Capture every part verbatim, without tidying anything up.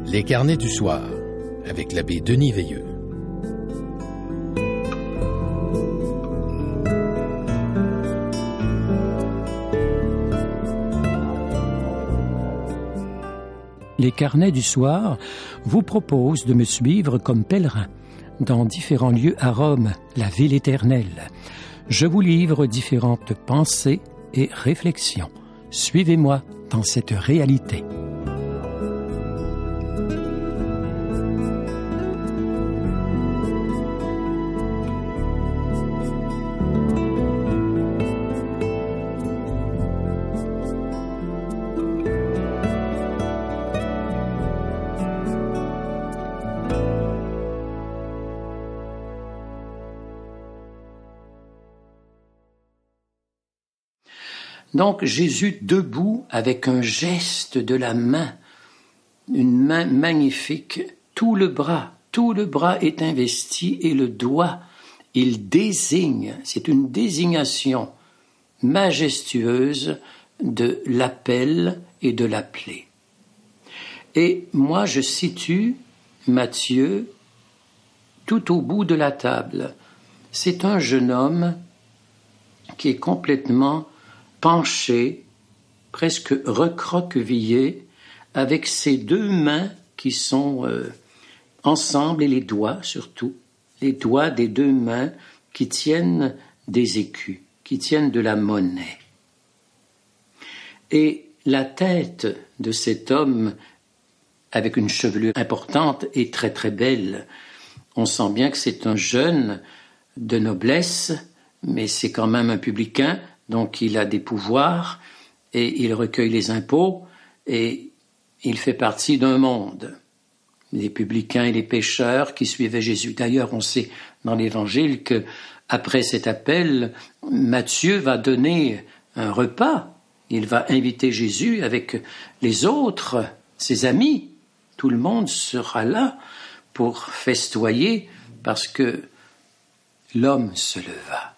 Les carnets du soir, avec l'abbé Denis Veilleux. Les carnets du soir vous proposent de me suivre comme pèlerin dans différents lieux à Rome, la ville éternelle. Je vous livre différentes pensées et réflexions. Suivez-moi dans cette réalité. Donc Jésus debout avec un geste de la main, une main magnifique, tout le bras, tout le bras est investi et le doigt, il désigne, c'est une désignation majestueuse de l'appel et de l'appelé. Et moi je situe Matthieu tout au bout de la table. C'est un jeune homme qui est complètement penché, presque recroquevillé, avec ses deux mains qui sont euh, ensemble et les doigts surtout, les doigts des deux mains qui tiennent des écus, qui tiennent de la monnaie. Et la tête de cet homme, avec une chevelure importante et très très belle, on sent bien que c'est un jeune de noblesse, mais c'est quand même un publicain. Donc il a des pouvoirs et il recueille les impôts et il fait partie d'un monde. Les publicains et les pécheurs qui suivaient Jésus. D'ailleurs, on sait dans l'Évangile que après cet appel, Matthieu va donner un repas. Il va inviter Jésus avec les autres, ses amis. Tout le monde sera là pour festoyer parce que l'homme se leva.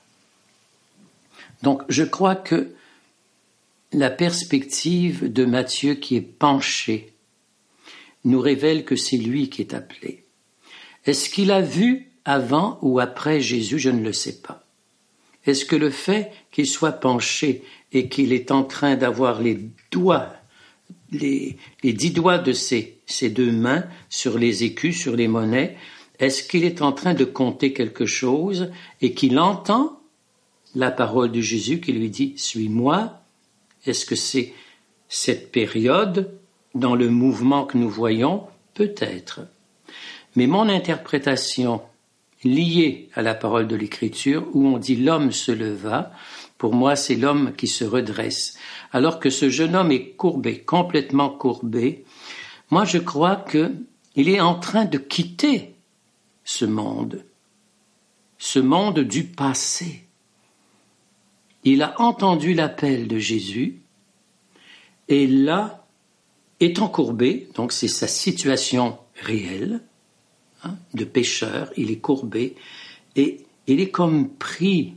Donc, je crois que la perspective de Matthieu qui est penché nous révèle que c'est lui qui est appelé. Est-ce qu'il a vu avant ou après Jésus? Je ne le sais pas. Est-ce que le fait qu'il soit penché et qu'il est en train d'avoir les doigts, les, les dix doigts de ses, ses deux mains sur les écus, sur les monnaies, est-ce qu'il est en train de compter quelque chose et qu'il entend la parole de Jésus qui lui dit « Suis-moi ». Est-ce que c'est cette période dans le mouvement que nous voyons? Peut-être. Mais mon interprétation liée à la parole de l'Écriture, où on dit « l'homme se leva », pour moi c'est l'homme qui se redresse. Alors que ce jeune homme est courbé, complètement courbé, moi je crois qu'il est en train de quitter ce monde, ce monde du passé. Il a entendu l'appel de Jésus et là, étant courbé, donc c'est sa situation réelle, hein, de pécheur, il est courbé et il est comme pris.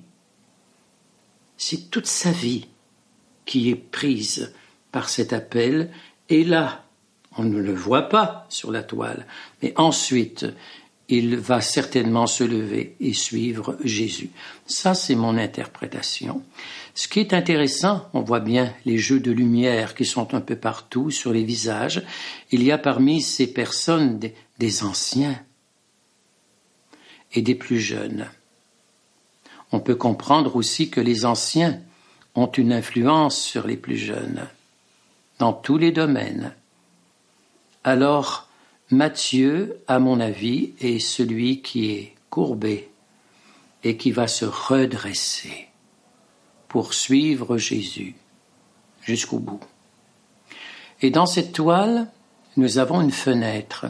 C'est toute sa vie qui est prise par cet appel et là, on ne le voit pas sur la toile, mais ensuite, il va certainement se lever et suivre Jésus. Ça, c'est mon interprétation. Ce qui est intéressant, on voit bien les jeux de lumière qui sont un peu partout sur les visages. Il y a parmi ces personnes des, des anciens et des plus jeunes. On peut comprendre aussi que les anciens ont une influence sur les plus jeunes, dans tous les domaines. Alors, Matthieu, à mon avis, est celui qui est courbé et qui va se redresser pour suivre Jésus jusqu'au bout. Et dans cette toile, nous avons une fenêtre.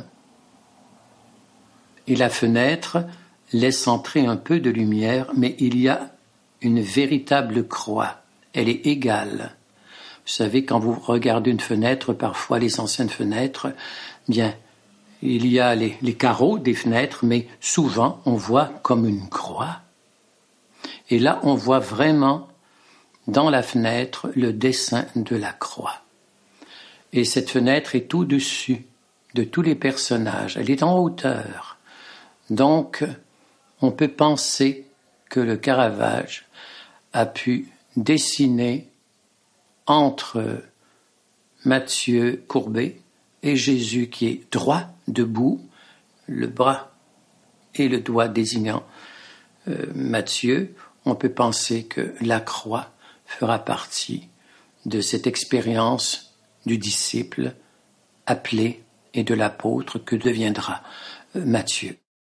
Et la fenêtre laisse entrer un peu de lumière, mais il y a une véritable croix. Elle est égale. Vous savez, quand vous regardez une fenêtre, parfois les anciennes fenêtres, bien, il y a les, les carreaux des fenêtres, mais souvent on voit comme une croix. Et là, on voit vraiment dans la fenêtre le dessin de la croix. Et cette fenêtre est au-dessus de tous les personnages. Elle est en hauteur. Donc, on peut penser que le Caravage a pu dessiner entre Matthieu courbé et Jésus qui est droit, debout, le bras et le doigt désignant euh, Matthieu. On peut penser que la croix fera partie de cette expérience du disciple appelé et de l'apôtre que deviendra euh, Matthieu.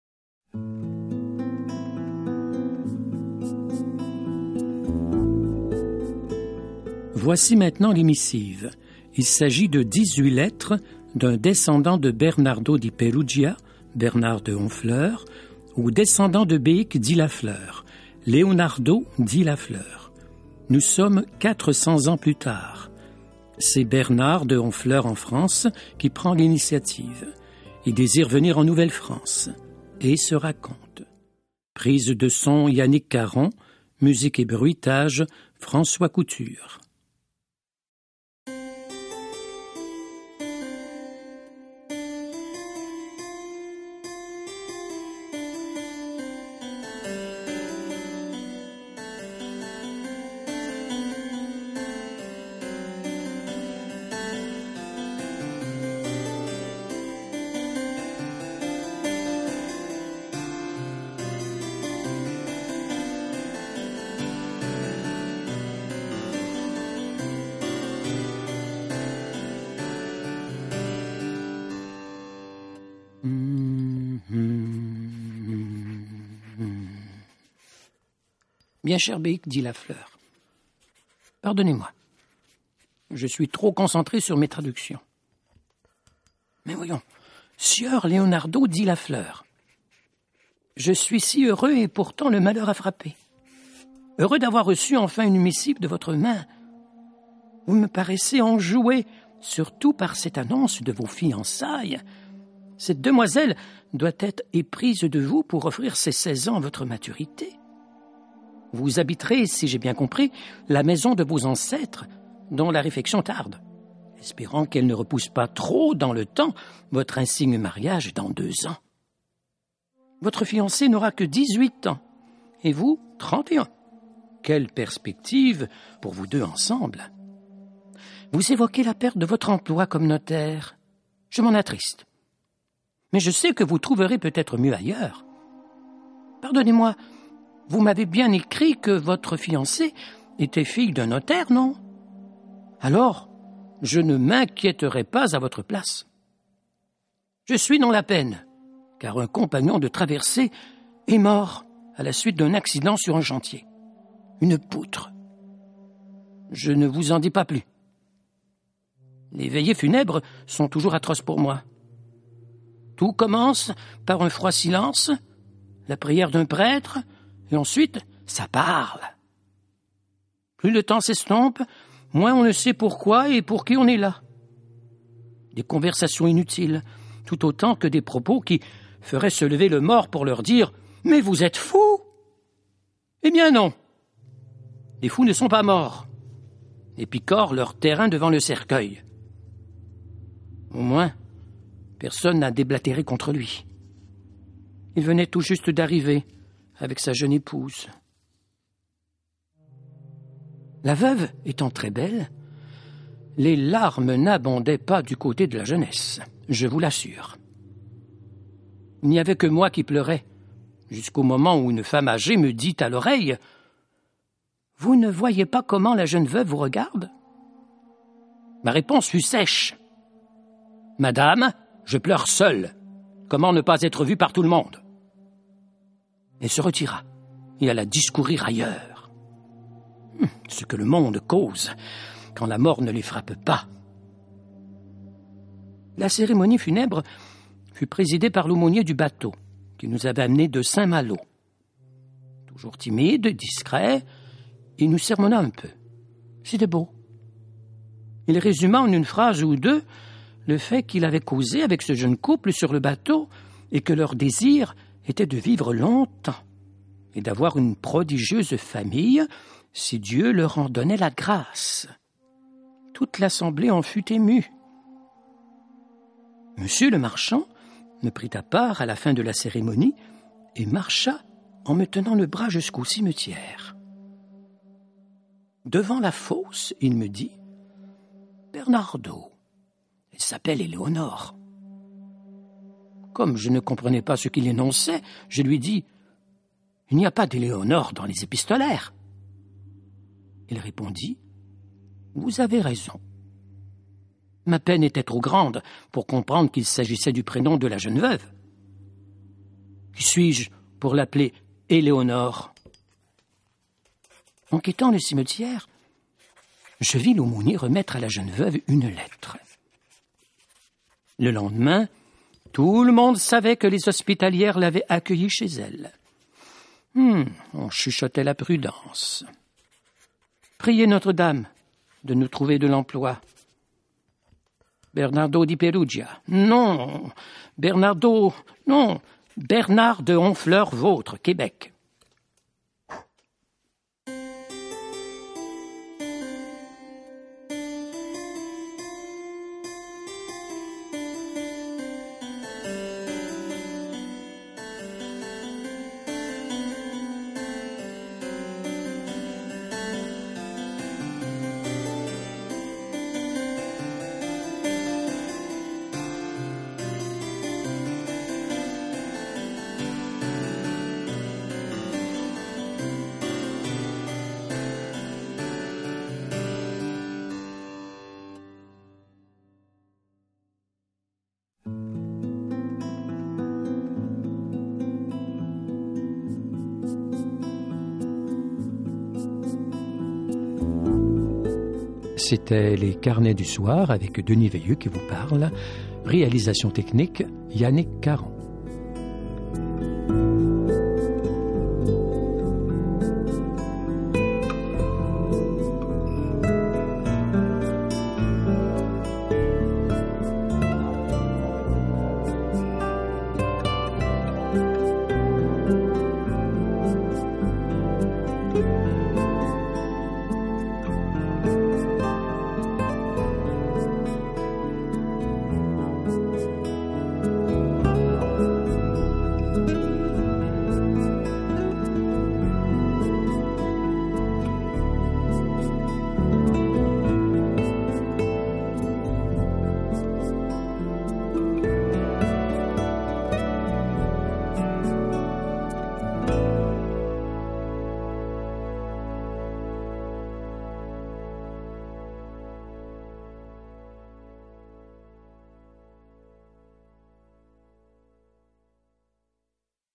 Voici maintenant les missives. Il s'agit de dix-huit lettres d'un descendant de Bernardo di Perugia, Bernard de Honfleur, ou descendant de Beïc dit Lafleur, Leonardo dit Lafleur. Nous sommes quatre cents ans plus tard. C'est Bernard de Honfleur en France qui prend l'initiative. Il désire venir en Nouvelle-France et se raconte. Prise de son Yannick Caron, musique et bruitage François Couture. Bien cher Beïc, dit Lafleur, pardonnez-moi, je suis trop concentré sur mes traductions. Mais voyons, sieur Leonardo dit Lafleur, je suis si heureux et pourtant le malheur a frappé. Heureux d'avoir reçu enfin une missive de votre main. Vous me paraissez enjoué, surtout par cette annonce de vos fiançailles. Cette demoiselle doit être éprise de vous pour offrir ses seize ans à votre maturité. Vous habiterez, si j'ai bien compris, la maison de vos ancêtres, dont la réfection tarde, espérant qu'elle ne repousse pas trop dans le temps votre insigne mariage dans deux ans. Votre fiancé n'aura que dix-huit ans, et vous, trente et un. Quelle perspective pour vous deux ensemble. Vous évoquez la perte de votre emploi comme notaire. Je m'en attriste. Mais je sais que vous trouverez peut-être mieux ailleurs. Pardonnez-moi, vous m'avez bien écrit que votre fiancée était fille d'un notaire, non? Alors, je ne m'inquiéterai pas à votre place. Je suis dans la peine, car un compagnon de traversée est mort à la suite d'un accident sur un chantier. Une poutre. Je ne vous en dis pas plus. Les veillées funèbres sont toujours atroces pour moi. Tout commence par un froid silence, la prière d'un prêtre, et ensuite, ça parle. Plus le temps s'estompe, moins on ne sait pourquoi et pour qui on est là. Des conversations inutiles, tout autant que des propos qui feraient se lever le mort pour leur dire « Mais vous êtes fous !» Eh bien non. Les fous ne sont pas morts, et picorent leur terrain devant le cercueil. Au moins, personne n'a déblatéré contre lui. Il venait tout juste d'arriver avec sa jeune épouse. La veuve étant très belle, les larmes n'abondaient pas du côté de la jeunesse, je vous l'assure. Il n'y avait que moi qui pleurais, jusqu'au moment où une femme âgée me dit à l'oreille « Vous ne voyez pas comment la jeune veuve vous regarde ?» Ma réponse fut sèche. « Madame, je pleure seule. Comment ne pas être vue par tout le monde ?» Elle se retira et alla discourir ailleurs. Hum, ce que le monde cause quand la mort ne les frappe pas. La cérémonie funèbre fut présidée par l'aumônier du bateau qui nous avait amenés de Saint-Malo. Toujours timide, discret, il nous sermonna un peu. C'était beau. Il résuma en une phrase ou deux le fait qu'il avait causé avec ce jeune couple sur le bateau et que leur désir était de vivre longtemps et d'avoir une prodigieuse famille si Dieu leur en donnait la grâce. Toute l'assemblée en fut émue. Monsieur le marchand me prit à part à la fin de la cérémonie et marcha en me tenant le bras jusqu'au cimetière. Devant la fosse, il me dit « Bernardo, elle s'appelle Éléonore. » Comme je ne comprenais pas ce qu'il énonçait, je lui dis « Il n'y a pas d'Éléonore dans les épistolaires. » Il répondit « Vous avez raison. » Ma peine était trop grande pour comprendre qu'il s'agissait du prénom de la jeune veuve. Qui suis-je pour l'appeler Éléonore? En quittant le cimetière, je vis l'aumônier remettre à la jeune veuve une lettre. Le lendemain, tout le monde savait que les hospitalières l'avaient accueillie chez elle. Hum, on chuchotait la prudence. Priez Notre-Dame de nous trouver de l'emploi. Bernardo di Perugia. Non, Bernardo, non, Bernard de Honfleur-Vôtre, Québec. C'était les Carnets du soir avec Denis Veilleux qui vous parle. Réalisation technique, Yannick Caron.